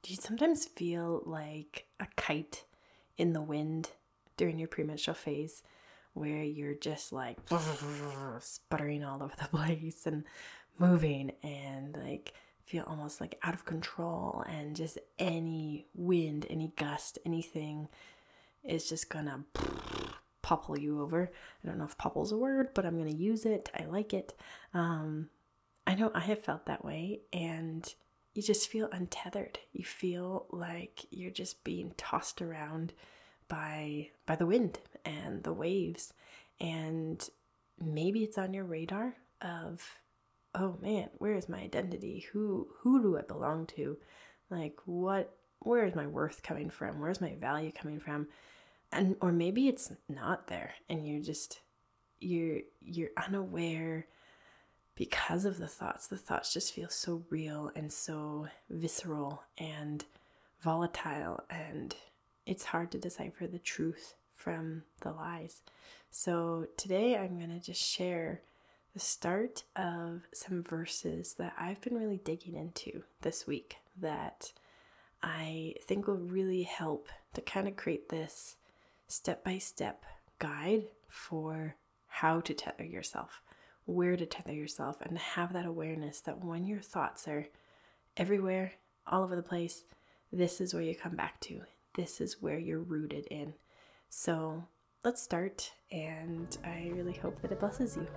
Do you sometimes feel like a kite in the wind during your premenstrual phase where you're just like sputtering all over the place and moving and like feel almost like out of control, and just any wind, any gust, anything is just gonna popple you over? I don't know if popple's a word, but I'm gonna use it. I like it. I know I have felt that way, and you just feel untethered. You feel like you're just being tossed around by the wind and the waves. And maybe it's on your radar of, oh man, where is my identity? Who do I belong to? Like, where is my worth coming from? Where's my value coming from? And or maybe it's not there, and you're unaware because of the thoughts. The thoughts just feel so real and so visceral and volatile, and it's hard to decipher the truth from the lies. So today I'm going to just share the start of some verses that I've been really digging into this week that I think will really help to kind of create this step-by-step guide for how to tether yourself, where to tether yourself, and have that awareness that when your thoughts are everywhere, all over the place, this is where you come back to. This is where you're rooted in. So let's start, and I really hope that it blesses you.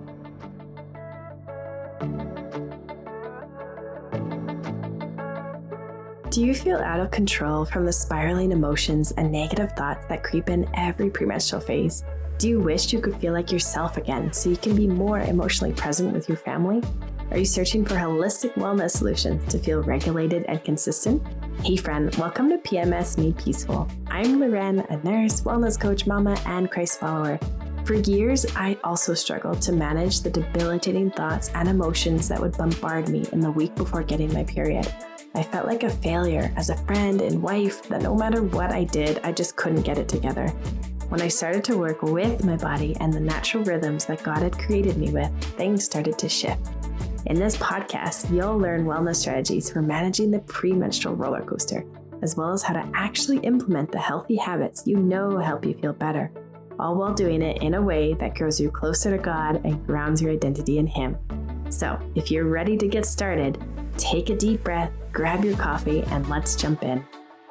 Do you feel out of control from the spiraling emotions and negative thoughts that creep in every premenstrual phase? Do you wish you could feel like yourself again so you can be more emotionally present with your family? Are you searching for holistic wellness solutions to feel regulated and consistent? Hey friend, welcome to PMS Made Peaceful. I'm Loren, a nurse, wellness coach, mama, and Christ follower. For years, I also struggled to manage the debilitating thoughts and emotions that would bombard me in the week before getting my period. I felt like a failure as a friend and wife, that no matter what I did, I just couldn't get it together. When I started to work with my body and the natural rhythms that God had created me with, things started to shift. In this podcast, you'll learn wellness strategies for managing the premenstrual roller coaster, as well as how to actually implement the healthy habits you know help you feel better, all while doing it in a way that grows you closer to God and grounds your identity in Him. So, if you're ready to get started, take a deep breath, grab your coffee, and let's jump in.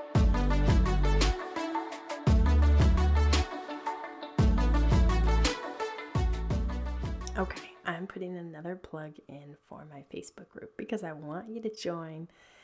Okay, I'm putting another plug in for my Facebook group because I want you to join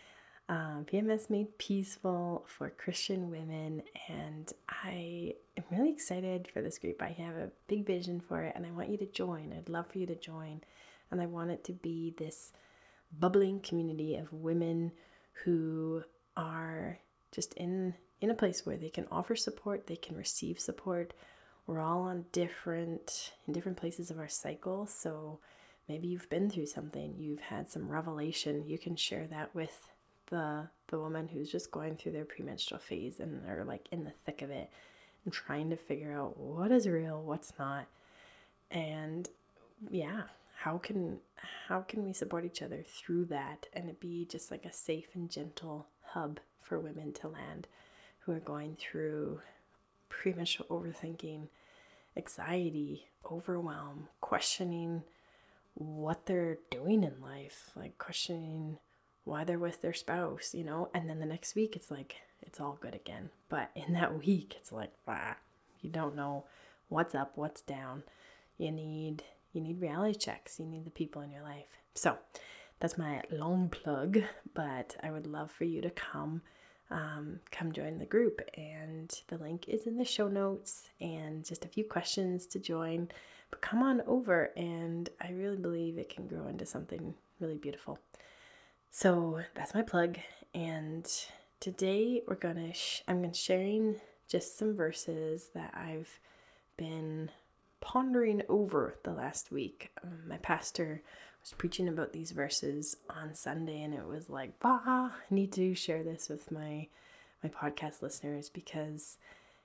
PMS Made Peaceful for Christian women, and I am really excited for this group. I have a big vision for it, and I want you to join. I'd love for you to join, and I want it to be this bubbling community of women who are just in a place where they can offer support, they can receive support. We're all on in different places of our cycle. So maybe you've been through something, you've had some revelation. You can share that with the woman who's just going through their premenstrual phase and are like in the thick of it and trying to figure out what is real, what's not. And yeah, how can we support each other through that, and it be just like a safe and gentle hub for women to land who are going through premenstrual overthinking, anxiety, overwhelm, questioning what they're doing in life, like questioning why they're with their spouse, and then the next week it's like it's all good again. But in that week it's like, you don't know what's up, what's down. You need reality checks. You need the people in your life. So that's my long plug, but I would love for you to come join the group, and the link is in the show notes, and just a few questions to join. But come on over, and I really believe it can grow into something really beautiful. So that's my plug, and today I'm going to sharing just some verses that I've been pondering over the last week. My pastor was preaching about these verses on Sunday, and it was like, I need to share this with my podcast listeners because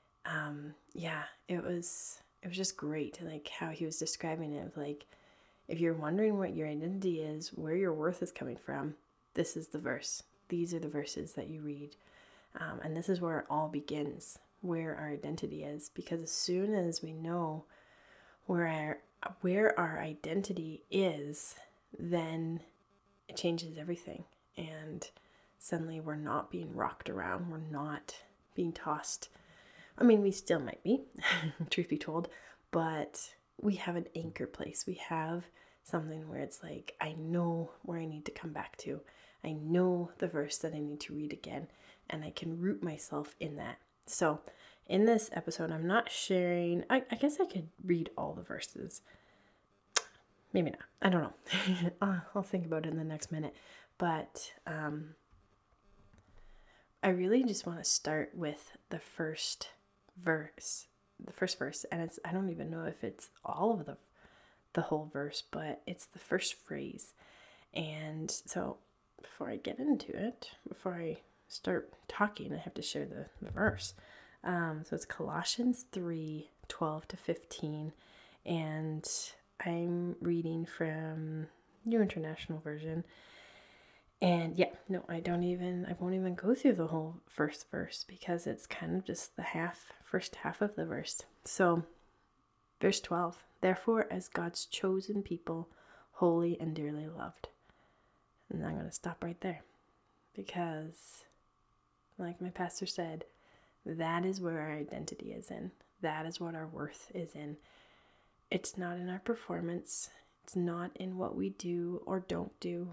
it was just great, like how he was describing it, like if you're wondering what your identity is, where your worth is coming from, this is the verse. these are the verses that you read. And this is where it all begins, where our identity is. Because as soon as we know where our identity is, then it changes everything. And suddenly we're not being rocked around. We're not being tossed. I mean, we still might be, truth be told, but we have an anchor place. We have something where it's like, I know where I need to come back to. I know the verse that I need to read again, and I can root myself in that. So in this episode, I'm not sharing, I guess I could read all the verses. Maybe not. I don't know. I'll think about it in the next minute. But I really just want to start with the first verse. And I don't even know if it's all of the whole verse, but it's the first phrase. And so before I get into it, before I start talking, I have to share the verse. So it's Colossians 3:12-15, and I'm reading from New International Version. And I won't even go through the whole first verse because it's kind of just the first half of the verse. So, verse 12, therefore, as God's chosen people, holy and dearly loved. And I'm going to stop right there because, like my pastor said, that is where our identity is in. That is what our worth is in. It's not in our performance. It's not in what we do or don't do.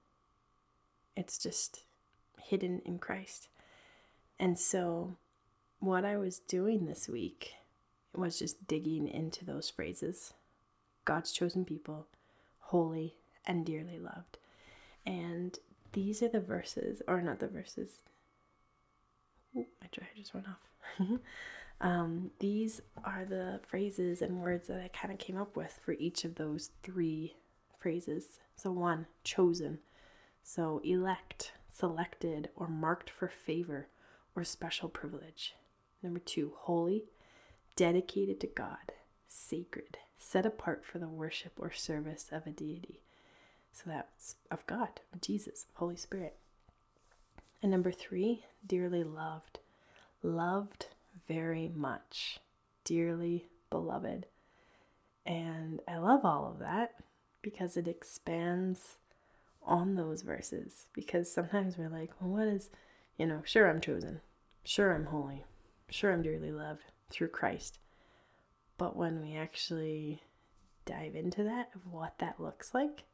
It's just hidden in Christ. And so what I was doing this week was just digging into those phrases. God's chosen people, holy and dearly loved. And these are the verses, or not the verses. Ooh, my dryer just went off. These are the phrases and words that I kind of came up with for each of those three phrases. So 1, chosen. So elect, selected, or marked for favor or special privilege. Number 2, holy, dedicated to God, sacred, set apart for the worship or service of a deity. So that's of God, of Jesus, of Holy Spirit. And number 3, dearly loved, loved very much, dearly beloved. And I love all of that because it expands on those verses, because sometimes we're like, well, what is, sure, I'm chosen, sure, I'm holy, sure, I'm dearly loved through Christ. But when we actually dive into that, of what that looks like,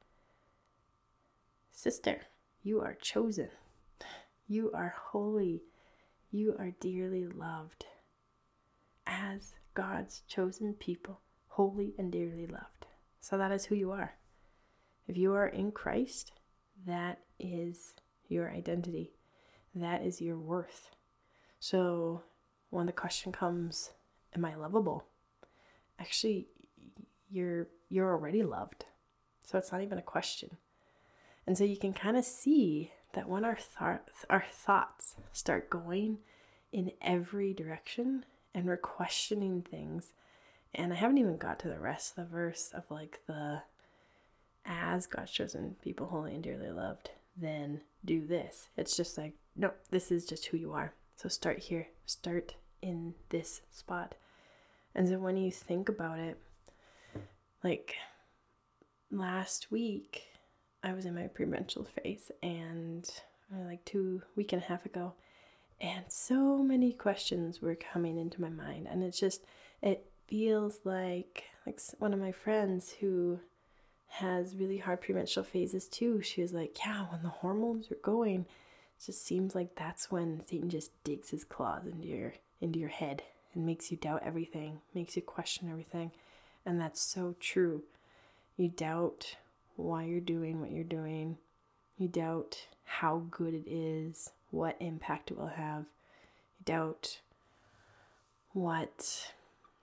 sister, you are chosen, you are holy, you are dearly loved as God's chosen people, holy and dearly loved. So that is who you are. If you are in Christ, that is your identity. That is your worth. So when the question comes, am I lovable? Actually, you're already loved. So it's not even a question. And so you can kind of see that when our thoughts start going in every direction and we're questioning things, and I haven't even got to the rest of the verse of like the as God's chosen people, holy and dearly loved, then do this. It's just like, no, this is just who you are. So start here. Start in this spot. And so when you think about it, like last week, I was in my premenstrual phase, and like week and a half ago, and so many questions were coming into my mind. And it feels like one of my friends who has really hard premenstrual phases too. She was like, yeah, when the hormones are going, it just seems like that's when Satan just digs his claws into your head and makes you doubt everything, makes you question everything. And that's so true. You doubt why you're doing what you're doing. You doubt how good it is, what impact it will have. You doubt what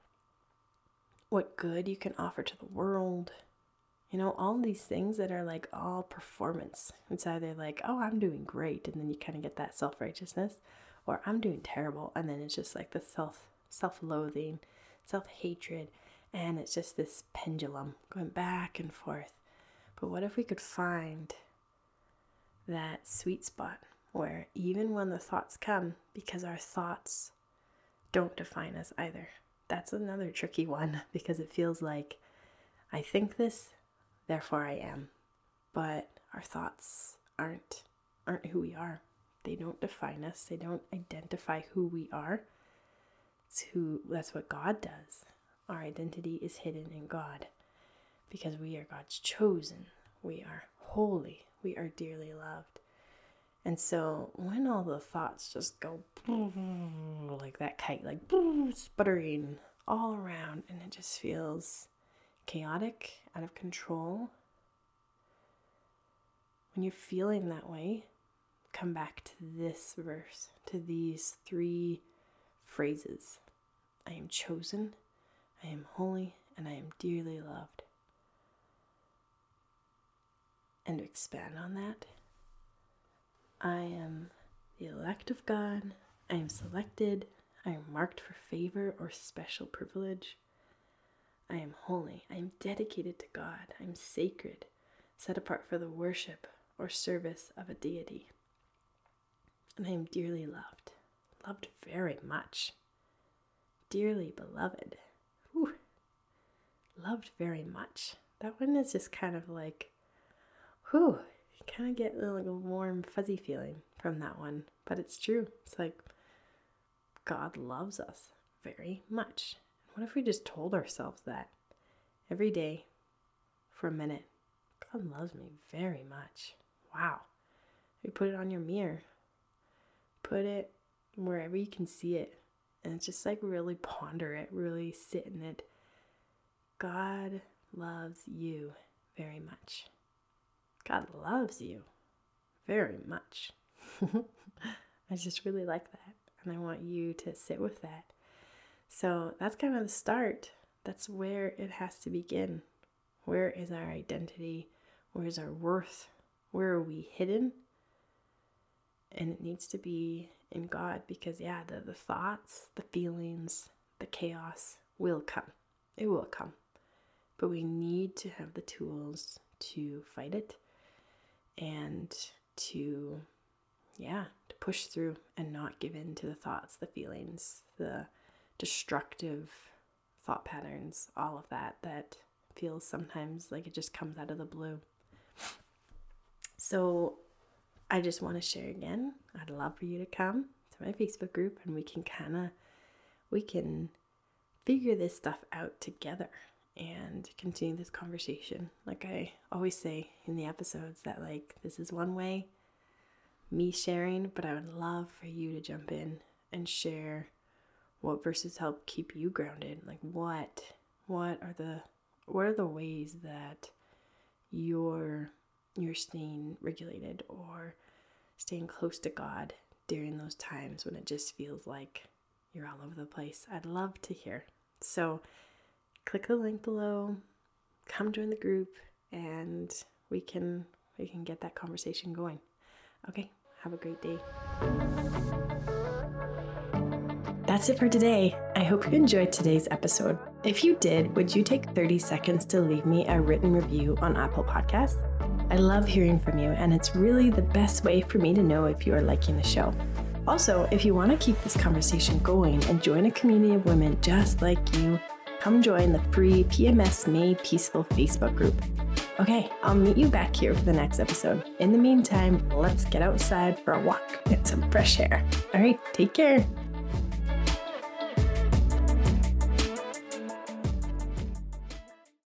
good you can offer to the world. All these things that are like all performance. It's either like, oh, I'm doing great, and then you kind of get that self-righteousness, or I'm doing terrible, and then it's just like the self-loathing, self-hatred, and it's just this pendulum going back and forth. But what if we could find that sweet spot where even when the thoughts come, because our thoughts don't define us either. That's another tricky one, because it feels like I think this, therefore I am. But our thoughts aren't who we are. They don't define us. They don't identify who we are. That's what God does. Our identity is hidden in God because we are God's chosen. We are holy. We are dearly loved. And so when all the thoughts just go like that kite, like sputtering all around, and it just feels chaotic, out of control. When you're feeling that way, come back to this verse, to these 3 phrases. I am chosen, I am holy, and I am dearly loved. And to expand on that, I am the elect of God, I am selected, I am marked for favor or special privilege. I am holy, I am dedicated to God, I am sacred, set apart for the worship or service of a deity. And I am dearly loved, loved very much, dearly beloved. Whew. Loved very much. That one is just kind of like, whew, you kind of get like a warm, fuzzy feeling from that one. But it's true. It's like God loves us very much. What if we just told ourselves that every day for a minute? God loves me very much. Wow. You put it on your mirror. Put it wherever you can see it. And it's just like really ponder it, really sit in it. God loves you very much. God loves you very much. I just really like that. And I want you to sit with that. So that's kind of the start. That's where it has to begin. Where is our identity? Where is our worth? Where are we hidden? And it needs to be in God, because the thoughts, the feelings, the chaos will come. It will come. But we need to have the tools to fight it and to push through and not give in to the thoughts, the feelings, the destructive thought patterns, all of that feels sometimes like it just comes out of the blue. So I just want to share again, I'd love for you to come to my Facebook group and we can figure this stuff out together and continue this conversation. Like I always say in the episodes, that like this is one way, me sharing, but I would love for you to jump in and share what verses help keep you grounded. Like what are the ways that you're staying regulated or staying close to God during those times when it just feels like you're all over the place? I'd love to hear. So click the link below, come join the group, and we can get that conversation going. Okay, have a great day. That's it for today. I hope you enjoyed today's episode. If you did, would you take 30 seconds to leave me a written review on Apple Podcasts? I love hearing from you, and it's really the best way for me to know if you are liking the show. Also, if you want to keep this conversation going and join a community of women just like you, come join the free PMS Made Peaceful Facebook group. Okay, I'll meet you back here for the next episode. In the meantime, let's get outside for a walk and some fresh air. All right, take care.